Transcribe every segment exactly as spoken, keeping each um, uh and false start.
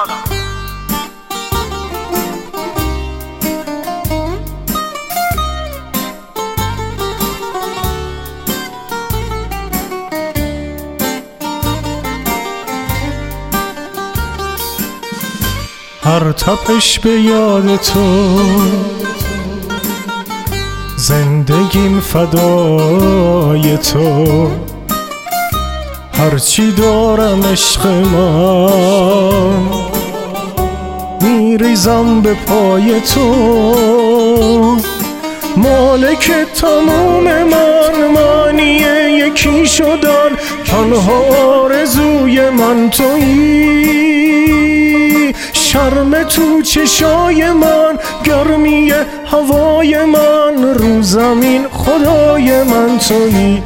هر تپش به یاد تو، زندگیم فدای تو، هرچی دارم عشق من میریزم به پای تو. مالک تموم من، معنی یکی شدن، تنها آرزوی من تویی. شرم تو چشای من، گرمی هوای من، رو زمین خدای من تویی.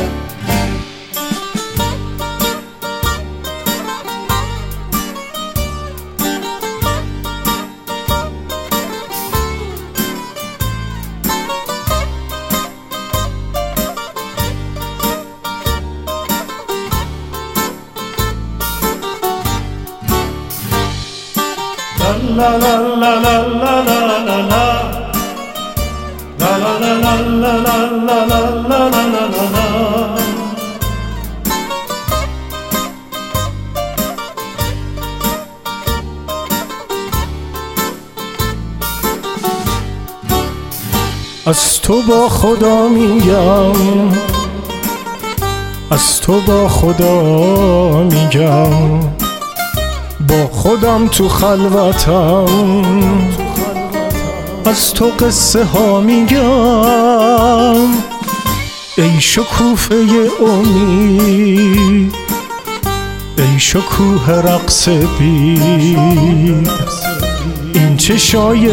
La la la la la la la la la la la la la la la la la la la. از تو با خدا میگم، از تو با خدا میگم، با خودم تو خلوتم، از تو قصه ها میگم. ای شکوفه امید، ای شکوه رقص بید، این چشای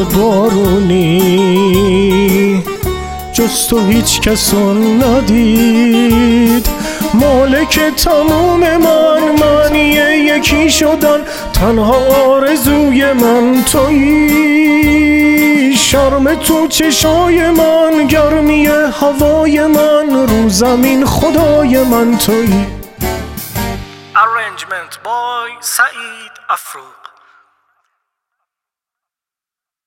بارونی جز تو هیچ کسو ندید. مالک تموم من، معنی یکی شدن، تنها آرزوی من تویی. شرم تو چشای من، گرمی هوای من، رو زمین خدای من تویی. Arrangement by Saeed Afro.